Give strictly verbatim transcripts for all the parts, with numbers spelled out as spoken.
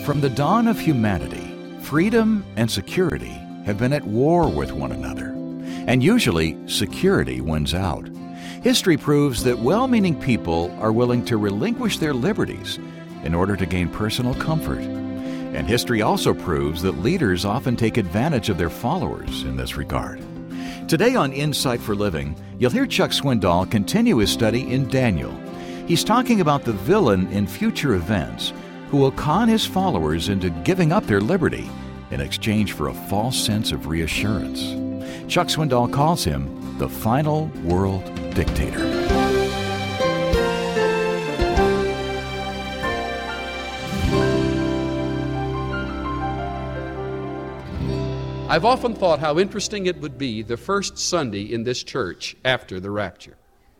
From the dawn of humanity, freedom and security have been at war with one another, and usually security wins out. History proves that well-meaning people are willing to relinquish their liberties in order to gain personal comfort. And history also proves that leaders often take advantage of their followers in this regard. Today on Insight for Living, you'll hear Chuck Swindoll continue his study in Daniel. He's talking about the villain in future events who will con his followers into giving up their liberty in exchange for a false sense of reassurance. Chuck Swindoll calls him the final world dictator. I've often thought how interesting it would be the first Sunday in this church after the rapture.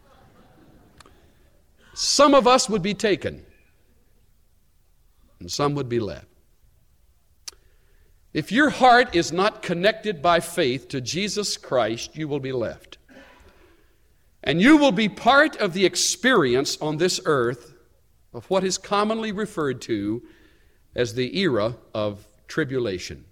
Some of us would be taken, and some would be left. If your heart is not connected by faith to Jesus Christ, you will be left. And you will be part of the experience on this earth of what is commonly referred to as the era of tribulation.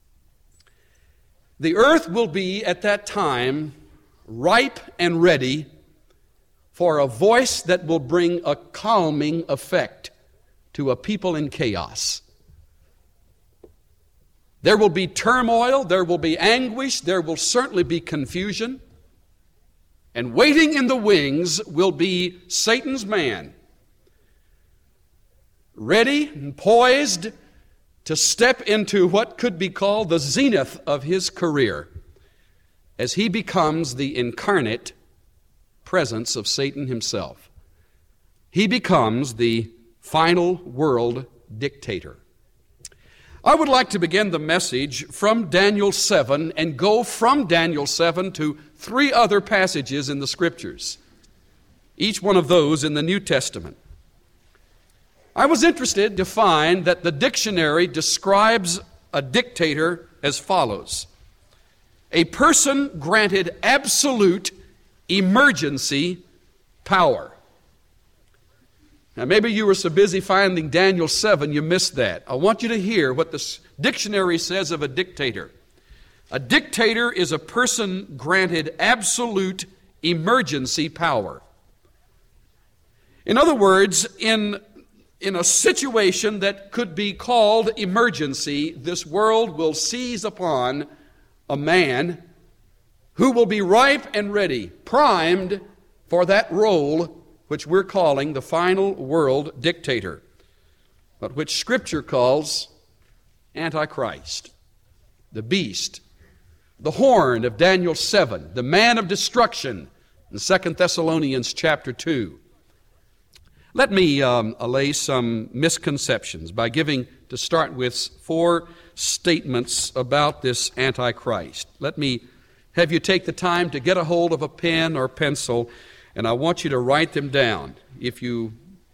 The earth will be at that time ripe and ready for a voice that will bring a calming effect to a people in chaos. There will be turmoil, there will be anguish, there will certainly be confusion. And waiting in the wings will be Satan's man, ready and poised to step into what could be called the zenith of his career as he becomes the incarnate presence of Satan himself. He becomes the final world dictator. I would like to begin the message from Daniel seven and go from Daniel seven to three other passages in the Scriptures, each one of those in the New Testament. I was interested to find that the dictionary describes a dictator as follows: a person granted absolute emergency power. Now, maybe you were so busy finding Daniel seven, you missed that. I want you to hear what the dictionary says of a dictator. A dictator is a person granted absolute emergency power. In other words, in, in a situation that could be called emergency, this world will seize upon a man who will be ripe and ready, primed for that role which we're calling the final world dictator, but which Scripture calls Antichrist, the beast, the horn of Daniel seven, the man of destruction in Second Thessalonians chapter two. Let me um, allay some misconceptions by giving, to start with, four statements about this Antichrist. Let me have you take the time to get a hold of a pen or pencil, and I want you to write them down if you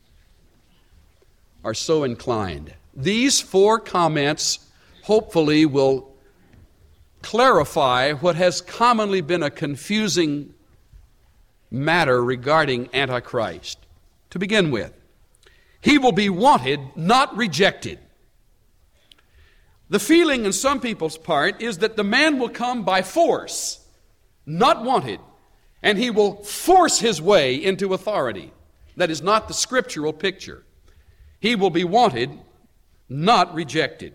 are so inclined. These four comments hopefully will clarify what has commonly been a confusing matter regarding Antichrist. To begin with, he will be wanted, not rejected. The feeling in some people's part is that the man will come by force, not wanted, and he will force his way into authority. That is not the scriptural picture. He will be wanted, not rejected.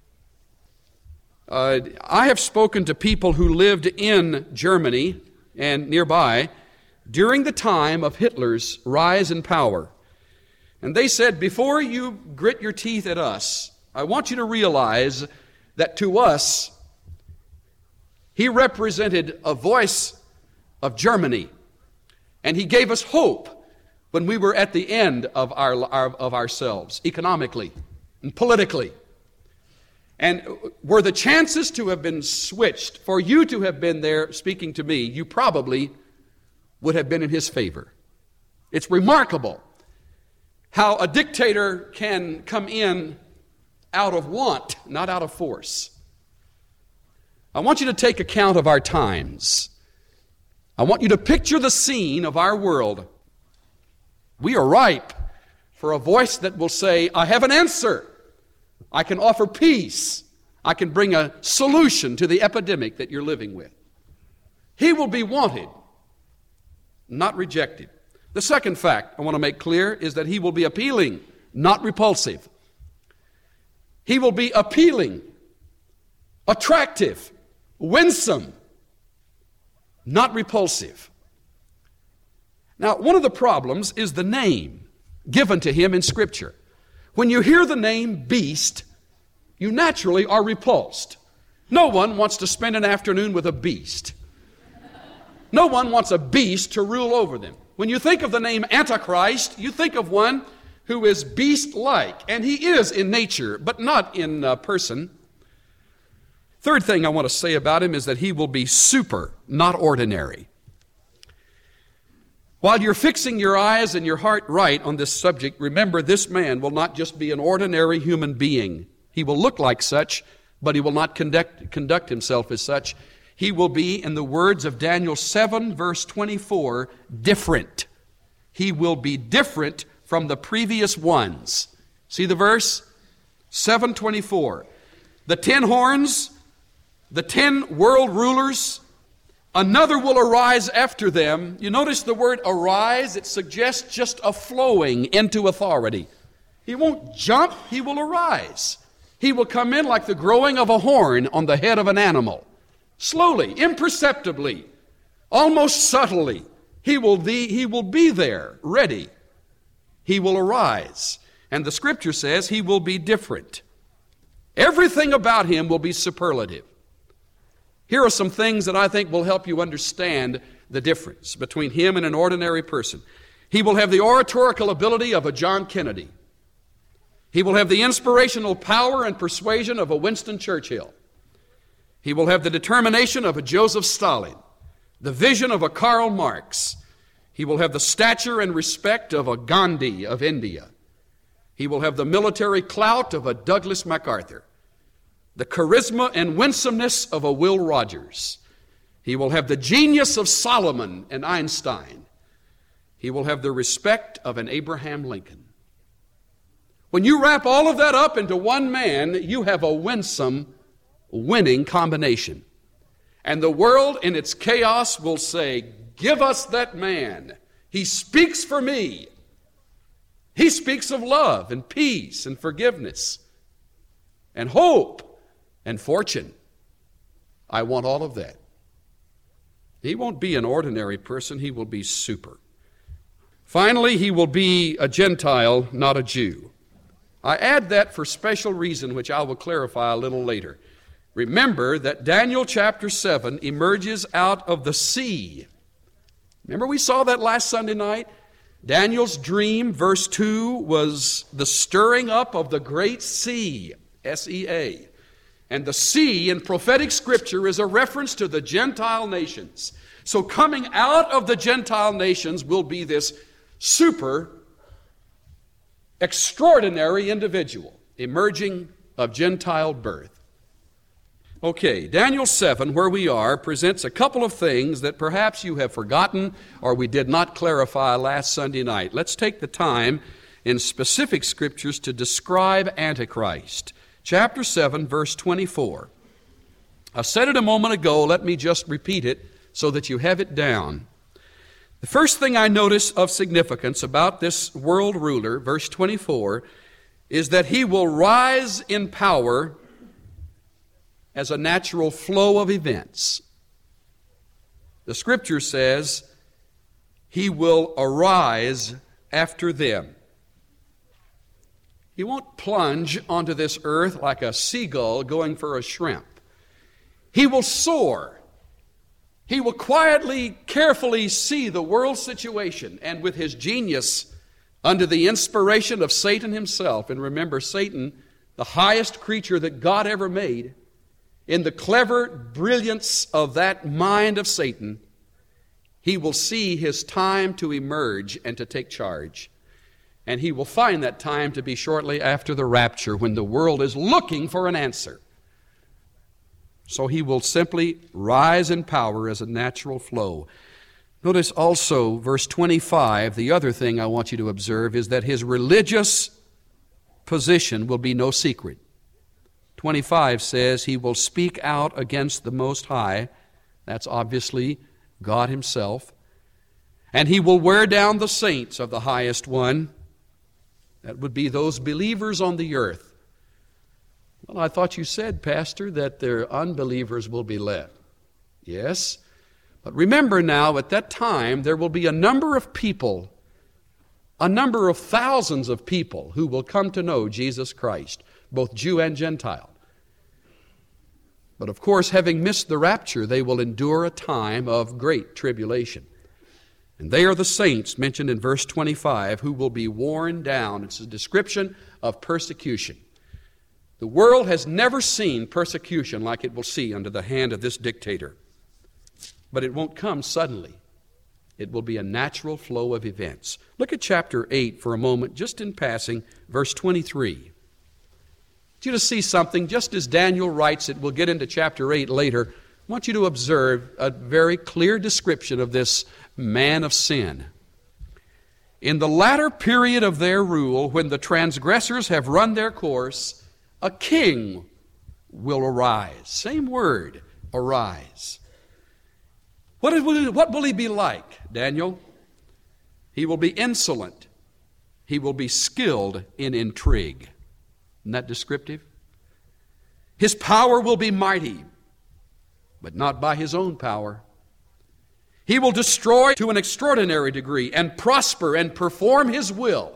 Uh, I have spoken to people who lived in Germany and nearby during the time of Hitler's rise in power. And they said, before you grit your teeth at us, I want you to realize that to us, he represented a voice of Germany, and he gave us hope when we were at the end of our, our of ourselves, economically and politically. And were the chances to have been switched, for you to have been there speaking to me, you probably would have been in his favor. It's remarkable how a dictator can come in out of want, not out of force. I want you to take account of our times. I want you to picture the scene of our world. We are ripe for a voice that will say, I have an answer. I can offer peace. I can bring a solution to the epidemic that you're living with. He will be wanted, not rejected. The second fact I want to make clear is that he will be appealing, not repulsive. He will be appealing, attractive, winsome, not repulsive. Now, one of the problems is the name given to him in Scripture. When you hear the name beast, you naturally are repulsed. No one wants to spend an afternoon with a beast. No one wants a beast to rule over them. When you think of the name Antichrist, you think of one who is beast-like, and he is in nature, but not in uh, person. Third thing I want to say about him is that he will be super, not ordinary. While you're fixing your eyes and your heart right on this subject, remember this man will not just be an ordinary human being. He will look like such, but he will not conduct, conduct himself as such. He will be, in the words of Daniel seven, verse twenty-four, different. He will be different from the previous ones. See the verse? seven twenty-four. The ten horns, the ten world rulers, another will arise after them. You notice the word arise, it suggests just a flowing into authority. He won't jump, he will arise. He will come in like the growing of a horn on the head of an animal. Slowly, imperceptibly, almost subtly, he will be, he will be there, ready. He will arise. And the Scripture says he will be different. Everything about him will be superlative. Here are some things that I think will help you understand the difference between him and an ordinary person. He will have the oratorical ability of a John Kennedy. He will have the inspirational power and persuasion of a Winston Churchill. He will have the determination of a Joseph Stalin, the vision of a Karl Marx. He will have the stature and respect of a Gandhi of India. He will have the military clout of a Douglas MacArthur, the charisma and winsomeness of a Will Rogers. He will have the genius of Solomon and Einstein. He will have the respect of an Abraham Lincoln. When you wrap all of that up into one man, you have a winsome, winning combination. And the world in its chaos will say, give us that man. He speaks for me. He speaks of love and peace and forgiveness and hope and fortune. I want all of that. He won't be an ordinary person. He will be super. Finally, he will be a Gentile, not a Jew. I add that for special reason, which I will clarify a little later. Remember that Daniel chapter seven emerges out of the sea. Remember we saw that last Sunday night? Daniel's dream, verse two, was the stirring up of the great sea, S E A. And the sea in prophetic scripture is a reference to the Gentile nations. So coming out of the Gentile nations will be this super, extraordinary individual emerging of Gentile birth. Okay, Daniel seven, where we are, presents a couple of things that perhaps you have forgotten or we did not clarify last Sunday night. Let's take the time in specific scriptures to describe Antichrist. Chapter seven, verse twenty-four. I said it a moment ago, let me just repeat it so that you have it down. The first thing I notice of significance about this world ruler, verse twenty-four, is that he will rise in power as a natural flow of events. The Scripture says he will arise after them. He won't plunge onto this earth like a seagull going for a shrimp. He will soar. He will quietly, carefully see the world situation, and with his genius, under the inspiration of Satan himself, and remember, Satan, the highest creature that God ever made, in the clever brilliance of that mind of Satan, he will see his time to emerge and to take charge. And he will find that time to be shortly after the rapture, when the world is looking for an answer. So he will simply rise in power as a natural flow. Notice also verse twenty-five, the other thing I want you to observe is that his religious position will be no secret. twenty-five says he will speak out against the Most High. That's obviously God himself. And he will wear down the saints of the highest one. That would be those believers on the earth. Well, I thought you said, Pastor, that their unbelievers will be left. Yes. But remember now, at that time, there will be a number of people, a number of thousands of people who will come to know Jesus Christ, both Jew and Gentile. But of course, having missed the rapture, they will endure a time of great tribulation. And they are the saints mentioned in verse twenty-five who will be worn down. It's a description of persecution. The world has never seen persecution like it will see under the hand of this dictator. But it won't come suddenly. It will be a natural flow of events. Look at chapter eight for a moment, just in passing, verse twenty-three. I want you to see something, just as Daniel writes it, we'll get into chapter eight later. I want you to observe a very clear description of this man of sin. In the latter period of their rule, when the transgressors have run their course, a king will arise. Same word, arise. What will, what will he be like, Daniel? He will be insolent. He will be skilled in intrigue. Isn't that descriptive? His power will be mighty, but not by his own power. He will destroy to an extraordinary degree and prosper and perform his will.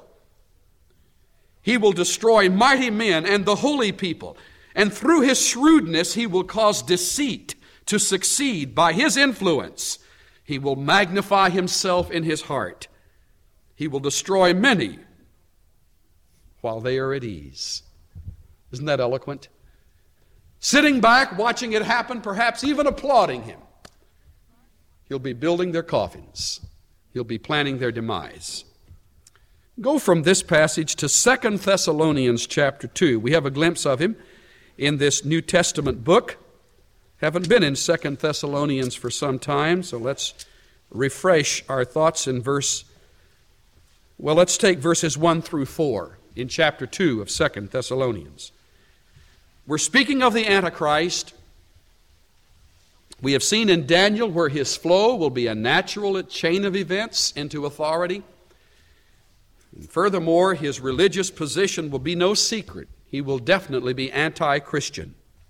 He will destroy mighty men and the holy people, and through his shrewdness he will cause deceit to succeed by his influence. He will magnify himself in his heart. He will destroy many while they are at ease. Isn't that eloquent? Sitting back, watching it happen, perhaps even applauding him. He'll be building their coffins. He'll be planning their demise. Go from this passage to Second Thessalonians chapter two. We have a glimpse of him in this New Testament book. Haven't been in Second Thessalonians for some time, so let's refresh our thoughts in verse, well, let's take verses one through four in chapter two of Second Thessalonians. We're speaking of the Antichrist. We have seen in Daniel where his flow will be a natural chain of events into authority. And furthermore, his religious position will be no secret. He will definitely be anti-Christian.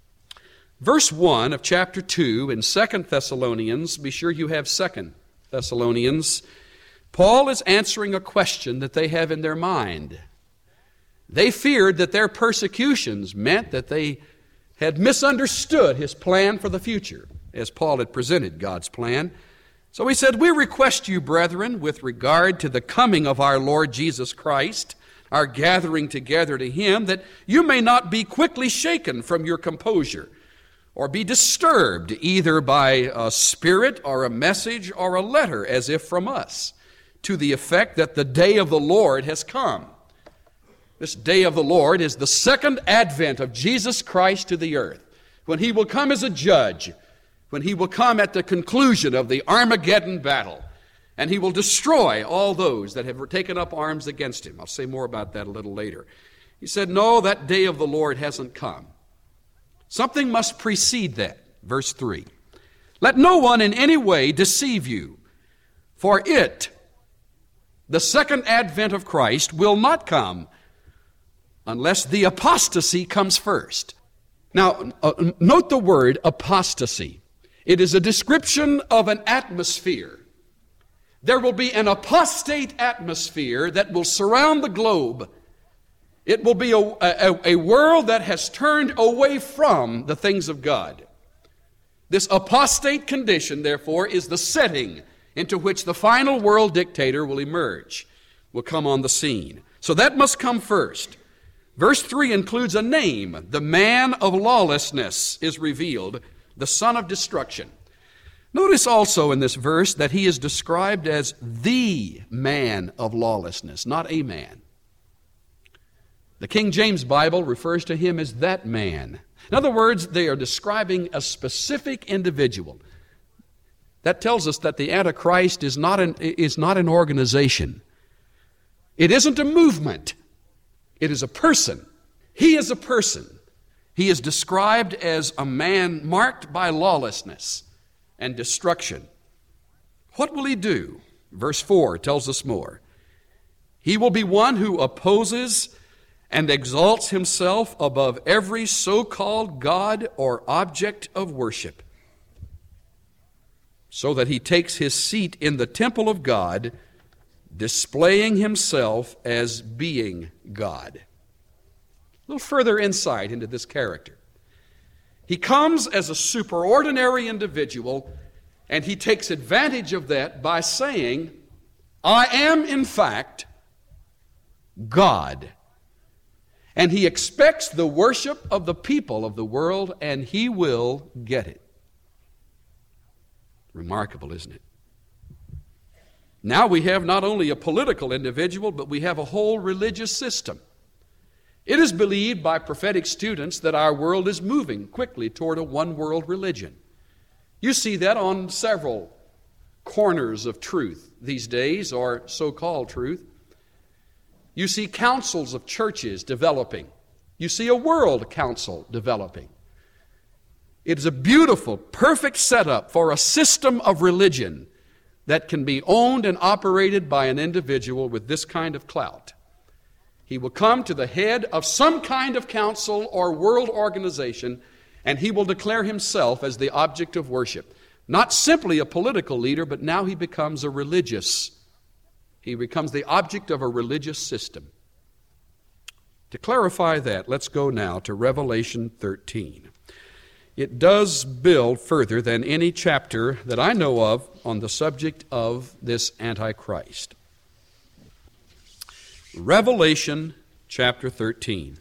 Verse one of chapter two in Second Thessalonians, be sure you have Second Thessalonians, Paul is answering a question that they have in their mind. They feared that their persecutions meant that they had misunderstood his plan for the future, as Paul had presented God's plan. So he said, "We request you, brethren, with regard to the coming of our Lord Jesus Christ, our gathering together to him, that you may not be quickly shaken from your composure, or be disturbed either by a spirit or a message or a letter as if from us, to the effect that the day of the Lord has come." This day of the Lord is the second advent of Jesus Christ to the earth, when he will come as a judge, when he will come at the conclusion of the Armageddon battle, and he will destroy all those that have taken up arms against him. I'll say more about that a little later. He said, no, that day of the Lord hasn't come. Something must precede that. Verse three. Let no one in any way deceive you, for it, the second advent of Christ, will not come unless the apostasy comes first. Now, uh, note the word apostasy. It is a description of an atmosphere. There will be an apostate atmosphere that will surround the globe. It will be a, a, a world that has turned away from the things of God. This apostate condition, therefore, is the setting into which the final world dictator will emerge, will come on the scene. So that must come first. Verse three includes a name. The man of lawlessness is revealed, the son of destruction. Notice also in this verse that he is described as the man of lawlessness, not a man. The King James Bible refers to him as that man. In other words, they are describing a specific individual. That tells us that the Antichrist is not an, is not an organization. It isn't a movement. It is a person. He is a person. He is described as a man marked by lawlessness and destruction. What will he do? Verse four tells us more. He will be one who opposes and exalts himself above every so-called God or object of worship, so that he takes his seat in the temple of God, displaying himself as being God. A little further insight into this character. He comes as a superordinary individual, and he takes advantage of that by saying, I am in fact God. And he expects the worship of the people of the world, and he will get it. Remarkable, isn't it? Now we have not only a political individual, but we have a whole religious system. It is believed by prophetic students that our world is moving quickly toward a one-world religion. You see that on several corners of truth these days, or so-called truth. You see councils of churches developing. You see a world council developing. It is a beautiful, perfect setup for a system of religion that can be owned and operated by an individual with this kind of clout. He will come to the head of some kind of council or world organization, and he will declare himself as the object of worship. Not simply a political leader, but now he becomes a religious. He becomes the object of a religious system. To clarify that, let's go now to Revelation thirteen. It does build further than any chapter that I know of on the subject of this Antichrist. Revelation chapter thirteen.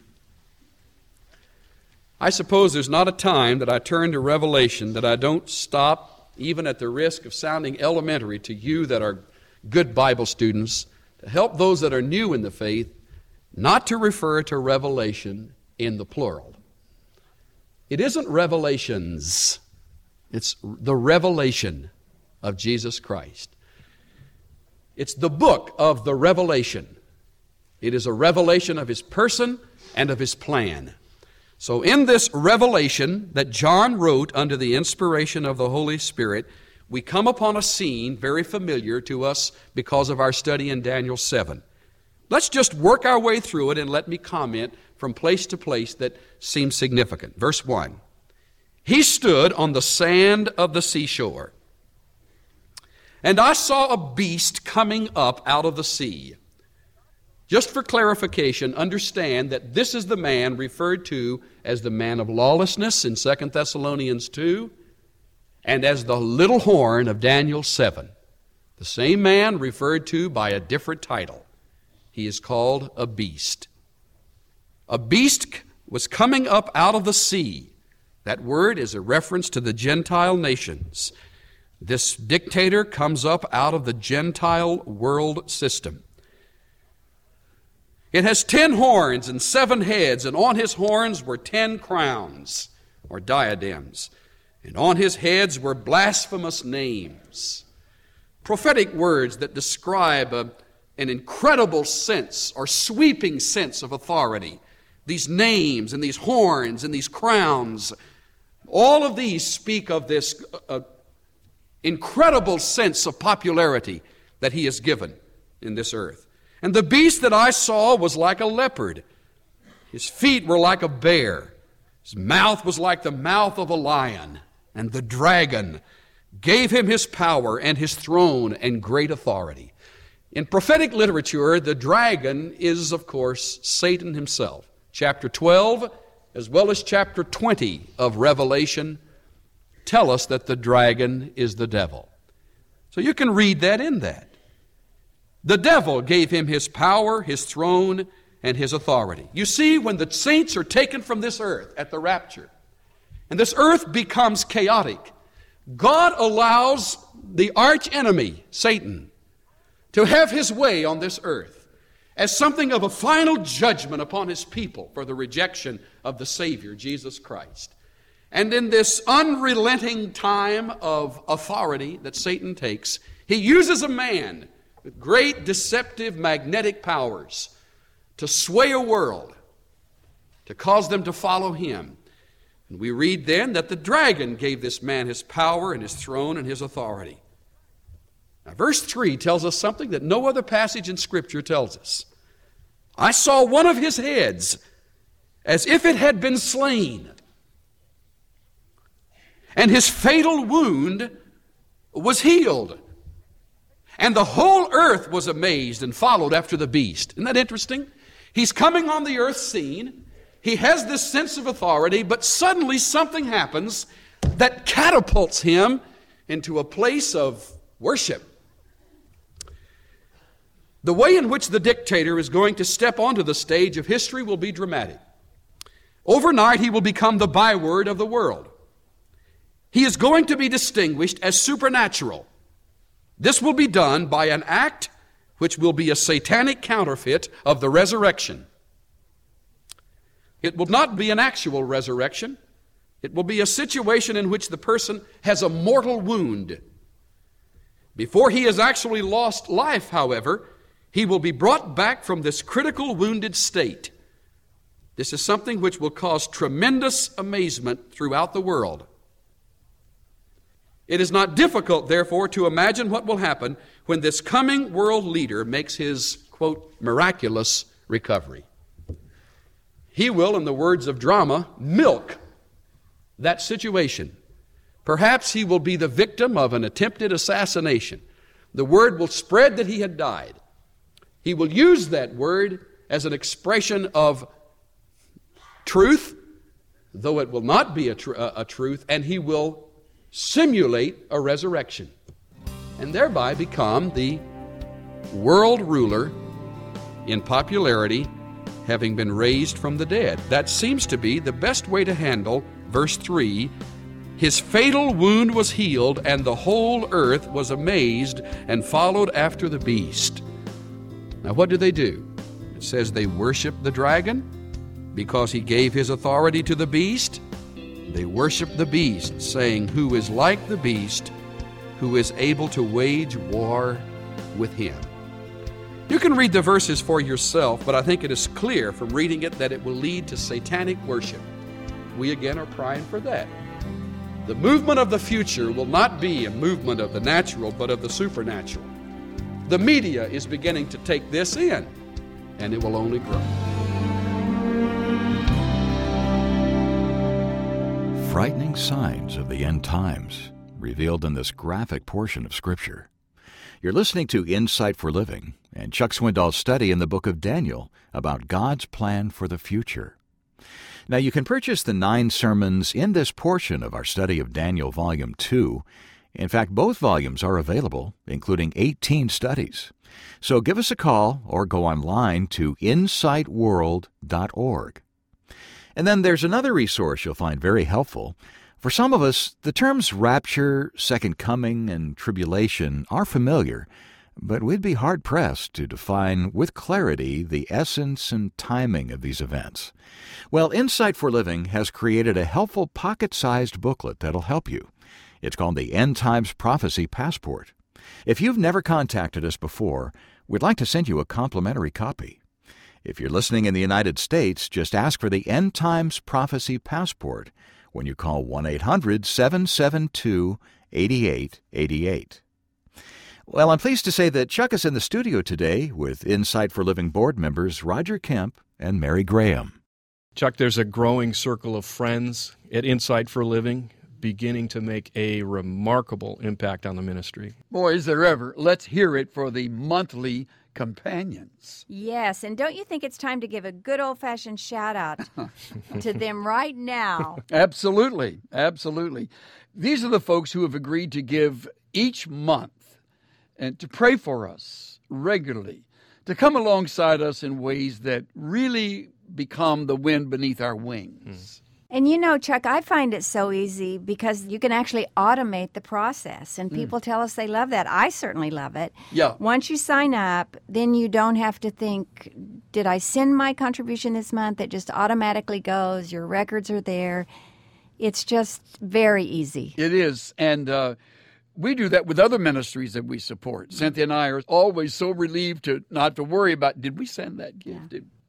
I suppose there's not a time that I turn to Revelation that I don't stop, even at the risk of sounding elementary to you that are good Bible students, to help those that are new in the faith not to refer to Revelation in the plural. It isn't revelations. It's the revelation of Jesus Christ. It's the book of the revelation. It is a revelation of His person and of His plan. So in this revelation that John wrote under the inspiration of the Holy Spirit, we come upon a scene very familiar to us because of our study in Daniel seven. Let's just work our way through it and let me comment from place to place that seems significant. Verse one. He stood on the sand of the seashore, and I saw a beast coming up out of the sea. Just for clarification, understand that this is the man referred to as the man of lawlessness in Second Thessalonians two, and as the little horn of Daniel seven. The same man referred to by a different title. He is called a beast. A beast was coming up out of the sea. That word is a reference to the Gentile nations. This dictator comes up out of the Gentile world system. It has ten horns and seven heads, and on his horns were ten crowns, or diadems, and on his heads were blasphemous names. Prophetic words that describe a, an incredible sense or sweeping sense of authority. These names and these horns and these crowns, all of these speak of this uh, incredible sense of popularity that he is given in this earth. And the beast that I saw was like a leopard. His feet were like a bear. His mouth was like the mouth of a lion. And the dragon gave him his power and his throne and great authority. In prophetic literature, the dragon is, of course, Satan himself. Chapter twelve, as well as chapter twenty of Revelation, tell us that the dragon is the devil. So you can read that in that. The devil gave him his power, his throne, and his authority. You see, when the saints are taken from this earth at the rapture, and this earth becomes chaotic, God allows the arch enemy, Satan, to have his way on this earth as something of a final judgment upon his people for the rejection of the Savior, Jesus Christ. And in this unrelenting time of authority that Satan takes, he uses a man with great deceptive magnetic powers to sway a world, to cause them to follow him. And we read then that the dragon gave this man his power and his throne and his authority. Now, verse three tells us something that no other passage in Scripture tells us. I saw one of his heads as if it had been slain, and his fatal wound was healed. And the whole earth was amazed and followed after the beast. Isn't that interesting? He's coming on the earth scene. He has this sense of authority, but suddenly something happens that catapults him into a place of worship. The way in which the dictator is going to step onto the stage of history will be dramatic. Overnight, he will become the byword of the world. He is going to be distinguished as supernatural. This will be done by an act which will be a satanic counterfeit of the resurrection. It will not be an actual resurrection. It will be a situation in which the person has a mortal wound. Before he has actually lost life, however, he will be brought back from this critical wounded state. This is something which will cause tremendous amazement throughout the world. It is not difficult, therefore, to imagine what will happen when this coming world leader makes his, quote, miraculous recovery. He will, in the words of drama, milk that situation. Perhaps he will be the victim of an attempted assassination. The word will spread that he had died. He will use that word as an expression of truth, though it will not be a, tr- a truth, and he will simulate a resurrection and thereby become the world ruler in popularity, having been raised from the dead. That seems to be the best way to handle verse three. His fatal wound was healed, and the whole earth was amazed and followed after the beast. Now, what do they do? It says they worship the dragon because he gave his authority to the beast. They worship the beast, saying, "Who is like the beast, who is able to wage war with him?" You can read the verses for yourself, but I think it is clear from reading it that it will lead to satanic worship. We again are praying for that. The movement of the future will not be a movement of the natural, but of the supernatural. The media is beginning to take this in, and it will only grow. Frightening signs of the end times revealed in this graphic portion of Scripture. You're listening to Insight for Living and Chuck Swindoll's study in the book of Daniel about God's plan for the future. Now, you can purchase the nine sermons in this portion of our study of Daniel Volume two. In fact, both volumes are available, including eighteen studies. So give us a call or go online to insight world dot org. And then there's another resource you'll find very helpful. For some of us, the terms rapture, second coming, and tribulation are familiar, but we'd be hard-pressed to define with clarity the essence and timing of these events. Well, Insight for Living has created a helpful pocket-sized booklet that'll help you. It's called the End Times Prophecy Passport. If you've never contacted us before, we'd like to send you a complimentary copy. If you're listening in the United States, just ask for the End Times Prophecy Passport when you call one eight hundred seven seven two eight eight eight eight. Well, I'm pleased to say that Chuck is in the studio today with Insight for Living board members Roger Kemp and Mary Graham. Chuck, there's a growing circle of friends at Insight for Living beginning to make a remarkable impact on the ministry. Boy, is there ever. Let's hear it for the monthly companions. Yes, and don't you think it's time to give a good old-fashioned shout-out to them right now? Absolutely, absolutely. These are the folks who have agreed to give each month and to pray for us regularly, to come alongside us in ways that really become the wind beneath our wings. Mm. And you know, Chuck, I find it so easy because you can actually automate the process, and people mm. tell us they love that. I certainly love it. Yeah. Once you sign up, then you don't have to think, did I send my contribution this month? It just automatically goes. Your records are there. It's just very easy. It is, and uh, we do that with other ministries that we support. Cynthia and I are always so relieved to not to worry about, did we send that gift? Yeah. Did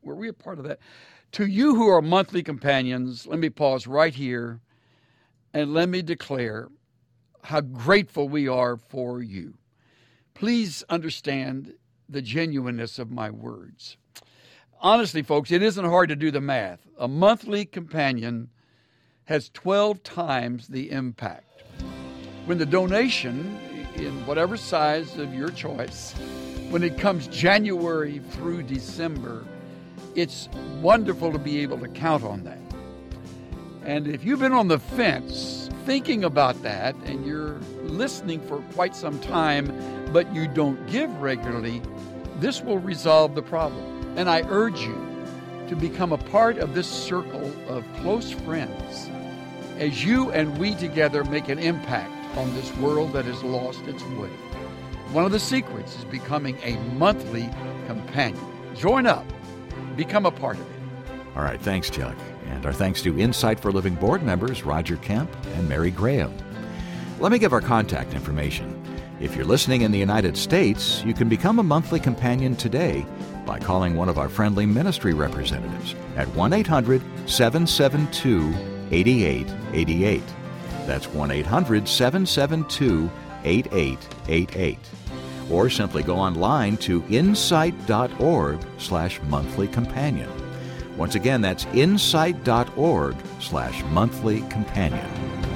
Were we a part of that? To you who are monthly companions, let me pause right here and let me declare how grateful we are for you. Please understand the genuineness of my words. Honestly, folks, it isn't hard to do the math. A monthly companion has twelve times the impact. When the donation, in whatever size of your choice, when it comes January through December, it's wonderful to be able to count on that. And if you've been on the fence thinking about that and you're listening for quite some time, but you don't give regularly, this will resolve the problem. And I urge you to become a part of this circle of close friends as you and we together make an impact on this world that has lost its way. One of the secrets is becoming a monthly companion. Join up. Become a part of it. All right, thanks, Chuck. And our thanks to Insight for Living board members Roger Kemp and Mary Graham. Let me give our contact information. If you're listening in the United States, you can become a monthly companion today by calling one of our friendly ministry representatives at one eight hundred seven seven two eight eight eight eight. That's one eight hundred seven seven two eight eight eight eight. Or simply go online to insight.org slash monthly companion. Once again, that's insight.org slash monthly companion.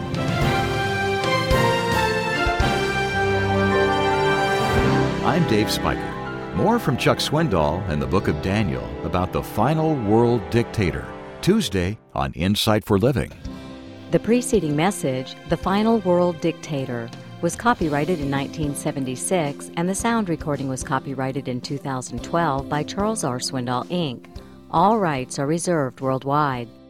I'm Dave Spiker. More from Chuck Swindoll and the Book of Daniel about the final world dictator, Tuesday on Insight for Living. The preceding message, The Final World Dictator, was copyrighted in nineteen seventy-six, and the sound recording was copyrighted in two thousand twelve by Charles R. Swindoll, Incorporated. All rights are reserved worldwide.